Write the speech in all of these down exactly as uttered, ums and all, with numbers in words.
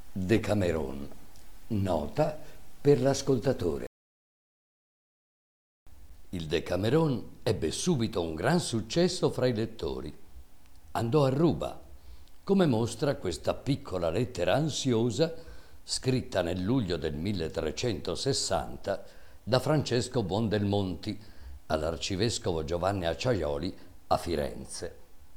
Decameron, nota per l'ascoltatore. Il Decameron ebbe subito un gran successo fra i lettori. Andò a ruba, come mostra questa piccola lettera ansiosa scritta nel luglio del milletrecentosessanta da Francesco Buondelmonti all'arcivescovo Giovanni Acciaioli a Firenze.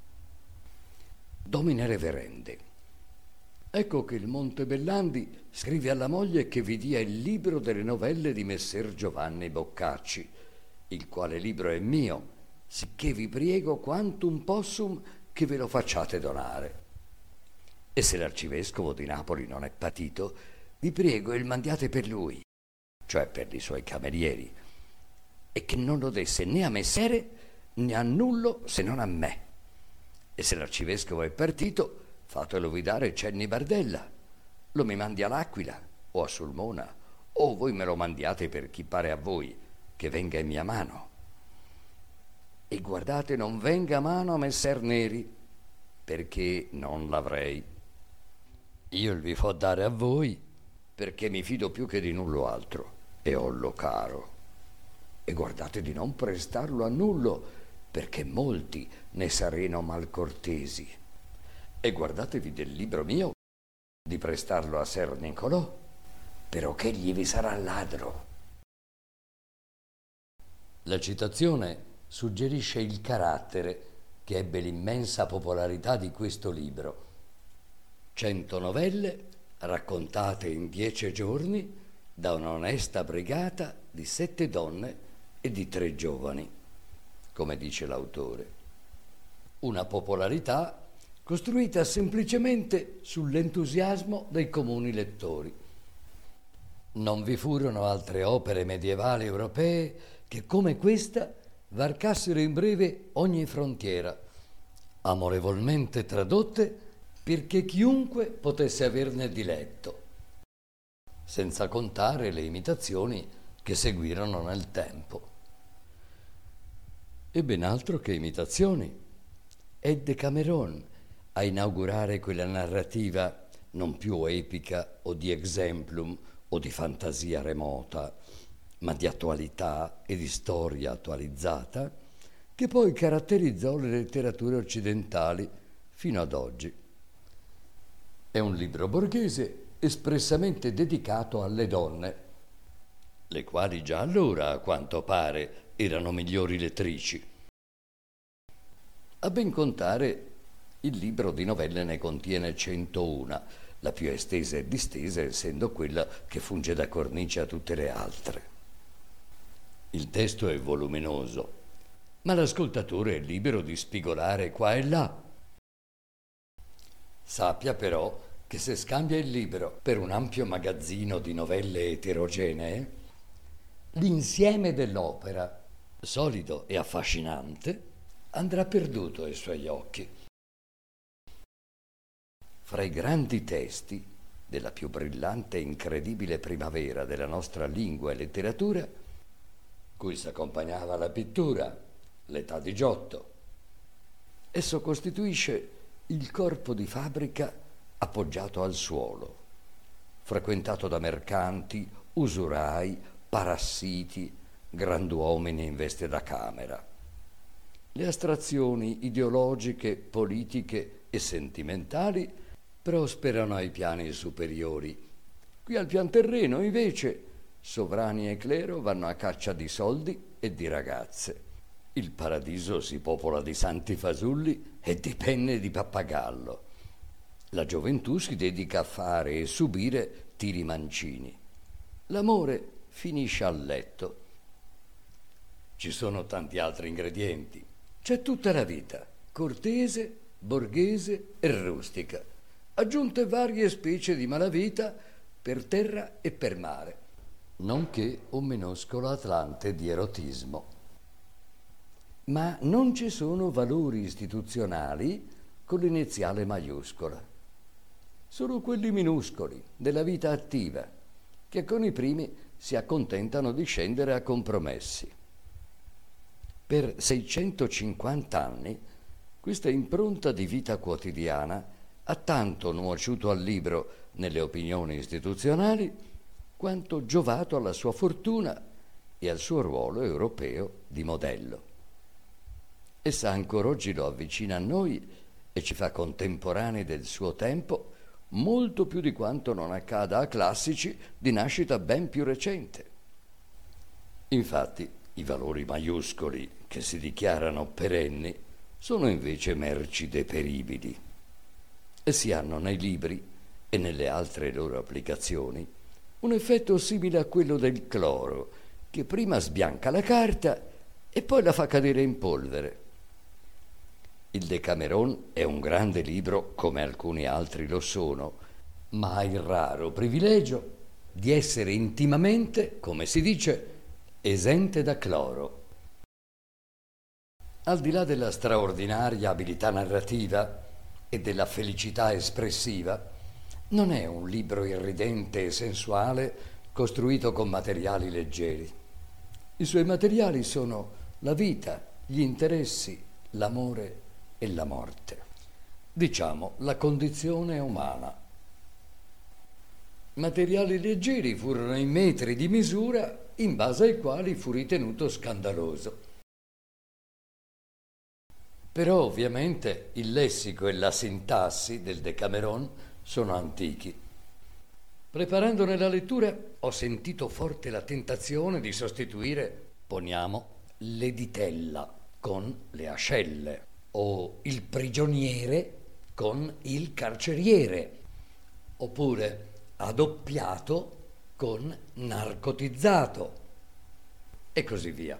Domine reverende, ecco che il Montebellandi scrive alla moglie che vi dia il libro delle novelle di Messer Giovanni Boccacci, il quale libro è mio, sicché vi priego quantum possum che ve lo facciate donare. E se l'arcivescovo di Napoli non è patito, vi prego il mandiate per lui, cioè per i suoi camerieri, e che non lo desse né a messere né a nullo se non a me. E se l'arcivescovo è partito, fatelo vi dare Cenni Bardella, lo mi mandi all'Aquila o a Sulmona, o voi me lo mandiate per chi pare a voi, che venga in mia mano. E guardate non venga a mano a Messer Neri, perché non l'avrei. Io il vi fo dare a voi, perché mi fido più che di nullo altro, e hollo caro. E guardate di non prestarlo a nullo, perché molti ne sareno malcortesi. E guardatevi del libro mio, di prestarlo a Ser Nicolò, però che gli vi sarà ladro. La citazione suggerisce il carattere che ebbe l'immensa popolarità di questo libro. Cento novelle raccontate in dieci giorni da un'onesta brigata di sette donne e di tre giovani, come dice l'autore. Una popolarità costruita semplicemente sull'entusiasmo dei comuni lettori. Non vi furono altre opere medievali europee che come questa varcassero in breve ogni frontiera, amorevolmente tradotte perché chiunque potesse averne diletto, senza contare le imitazioni che seguirono nel tempo. E ben altro che imitazioni. È Decameron a inaugurare quella narrativa non più epica o di exemplum o di fantasia remota, ma di attualità e di storia attualizzata, che poi caratterizzò le letterature occidentali fino ad oggi. È un libro borghese espressamente dedicato alle donne, le quali già allora, a quanto pare, erano migliori lettrici. A ben contare, il libro di novelle ne contiene centouno, la più estesa e distesa essendo quella che funge da cornice a tutte le altre. Il testo è voluminoso, ma l'ascoltatore è libero di spigolare qua e là. Sappia però che se scambia il libro per un ampio magazzino di novelle eterogenee, l'insieme dell'opera, solido e affascinante, andrà perduto ai suoi occhi. Fra i grandi testi della più brillante e incredibile primavera della nostra lingua e letteratura, cui si accompagnava la pittura, l'età di Giotto, esso costituisce il corpo di fabbrica appoggiato al suolo, frequentato da mercanti, usurai, parassiti, granduomini in veste da camera. Le astrazioni ideologiche, politiche e sentimentali prosperano ai piani superiori. Qui al pian terreno, invece, sovrani e clero vanno a caccia di soldi e di ragazze. Il paradiso si popola di santi fasulli e di penne di pappagallo. La gioventù si dedica a fare e subire tiri mancini. L'amore finisce a letto. Ci sono tanti altri ingredienti. C'è tutta la vita, cortese, borghese e rustica, aggiunte varie specie di malavita per terra e per mare, nonché un minuscolo atlante di erotismo. Ma non ci sono valori istituzionali con l'iniziale maiuscola. Solo quelli minuscoli della vita attiva, che con i primi si accontentano di scendere a compromessi. Per seicentocinquanta anni questa impronta di vita quotidiana ha tanto nuociuto al libro nelle opinioni istituzionali quanto giovato alla sua fortuna e al suo ruolo europeo di modello. Essa ancora oggi lo avvicina a noi e ci fa contemporanei del suo tempo molto più di quanto non accada a classici di nascita ben più recente. Infatti, i valori maiuscoli che si dichiarano perenni sono invece merci deperibili e si hanno nei libri e nelle altre loro applicazioni un effetto simile a quello del cloro, che prima sbianca la carta e poi la fa cadere in polvere. Il Decameron è un grande libro, come alcuni altri lo sono, ma ha il raro privilegio di essere intimamente, come si dice, esente da cloro. Al di là della straordinaria abilità narrativa e della felicità espressiva, non è un libro irridente e sensuale costruito con materiali leggeri. I suoi materiali sono la vita, gli interessi, l'amore e la morte. Diciamo, la condizione umana. Materiali leggeri furono i metri di misura in base ai quali fu ritenuto scandaloso. Però ovviamente il lessico e la sintassi del Decameron sono antichi. Preparandone la lettura ho sentito forte la tentazione di sostituire, poniamo, l'editella con le ascelle o il prigioniere con il carceriere, oppure addoppiato con narcotizzato e così via.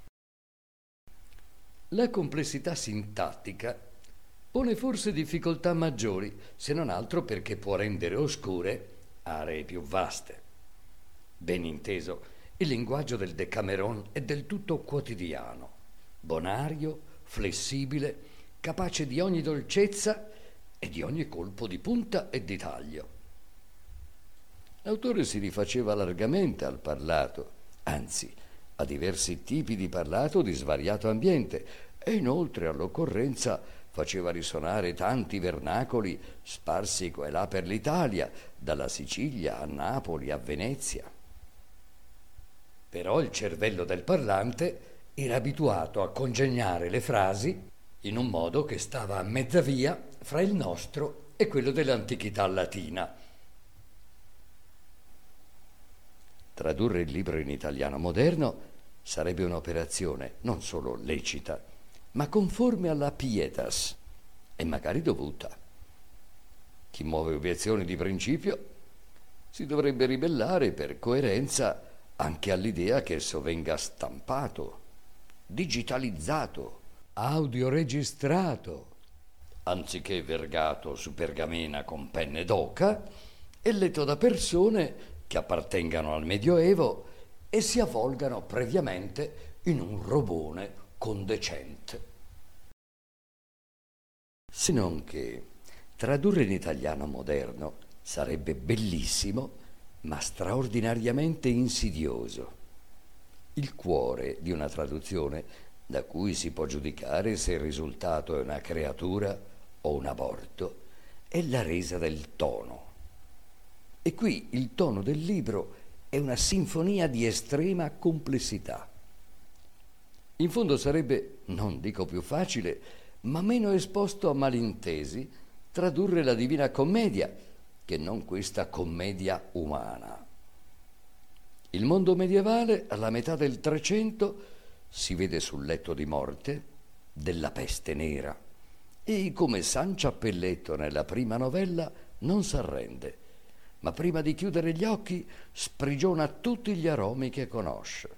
La complessità sintattica pone forse difficoltà maggiori, se non altro perché può rendere oscure aree più vaste. Ben inteso, il linguaggio del Decameron è del tutto quotidiano, bonario, flessibile, capace di ogni dolcezza e di ogni colpo di punta e di taglio. L'autore si rifaceva largamente al parlato, anzi, a diversi tipi di parlato di svariato ambiente, e inoltre all'occorrenza faceva risonare tanti vernacoli sparsi qua e là per l'Italia, dalla Sicilia a Napoli a Venezia. Però il cervello del parlante era abituato a congegnare le frasi in un modo che stava a mezza via fra il nostro e quello dell'antichità latina. Tradurre il libro in italiano moderno sarebbe un'operazione non solo lecita, ma conforme alla pietas e magari dovuta. Chi muove obiezioni di principio si dovrebbe ribellare per coerenza anche all'idea che esso venga stampato, digitalizzato, audioregistrato, anziché vergato su pergamena con penne d'oca e letto da persone che appartengano al Medioevo e si avvolgano previamente in un robone condecente. Se non che tradurre in italiano moderno sarebbe bellissimo, ma straordinariamente insidioso. Il cuore di una traduzione, da cui si può giudicare se il risultato è una creatura o un aborto, è la resa del tono. E qui il tono del libro è una sinfonia di estrema complessità. In fondo sarebbe, non dico più facile, ma meno esposto a malintesi tradurre la Divina Commedia che non questa commedia umana. Il mondo medievale, alla metà del Trecento, si vede sul letto di morte della peste nera e, come San Ciappelletto nella prima novella, non s'arrende, ma prima di chiudere gli occhi sprigiona tutti gli aromi che conosce.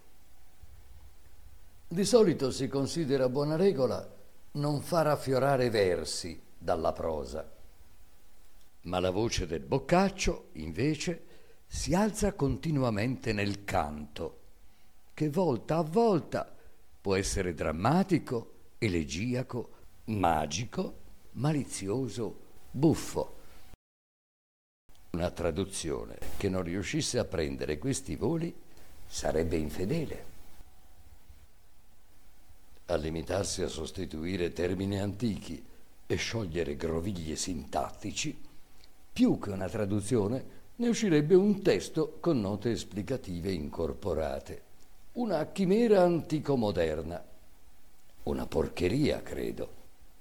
Di solito si considera buona regola non far affiorare versi dalla prosa, ma la voce del Boccaccio, invece, si alza continuamente nel canto, che volta a volta può essere drammatico, elegiaco, magico, malizioso, buffo. Una traduzione che non riuscisse a prendere questi voli sarebbe infedele. A limitarsi a sostituire termini antichi e sciogliere grovigli sintattici, più che una traduzione ne uscirebbe un testo con note esplicative incorporate, una chimera antico-moderna, una porcheria, credo.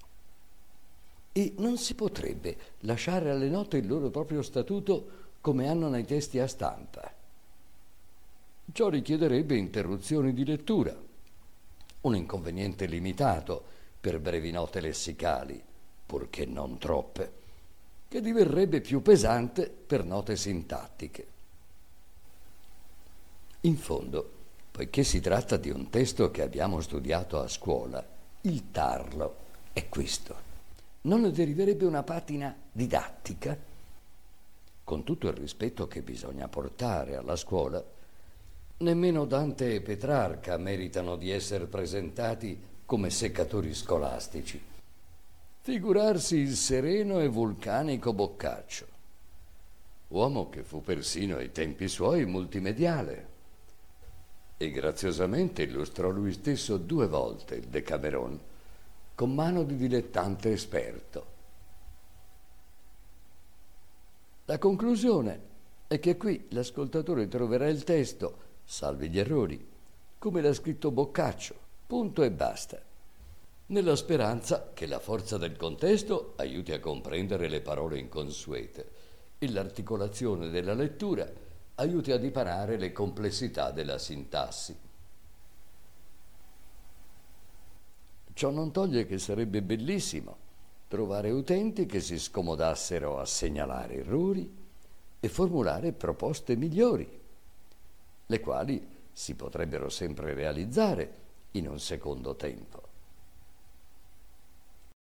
E non si potrebbe lasciare alle note il loro proprio statuto come hanno nei testi a stampa. Ciò richiederebbe interruzioni di lettura, un inconveniente limitato per brevi note lessicali, purché non troppe, che diverrebbe più pesante per note sintattiche. In fondo, poiché si tratta di un testo che abbiamo studiato a scuola, il tarlo è questo. Non ne deriverebbe una patina didattica? Con tutto il rispetto che bisogna portare alla scuola, nemmeno Dante e Petrarca meritano di essere presentati come seccatori scolastici. Figurarsi il sereno e vulcanico Boccaccio, uomo che fu persino ai tempi suoi multimediale e graziosamente illustrò lui stesso due volte il Decameron con mano di dilettante esperto. La conclusione è che qui l'ascoltatore troverà il testo, salvi gli errori, come l'ha scritto Boccaccio, punto e basta, nella speranza che la forza del contesto aiuti a comprendere le parole inconsuete e l'articolazione della lettura aiuti a dipanare le complessità della sintassi. Ciò non toglie che sarebbe bellissimo trovare utenti che si scomodassero a segnalare errori e formulare proposte migliori, le quali si potrebbero sempre realizzare in un secondo tempo.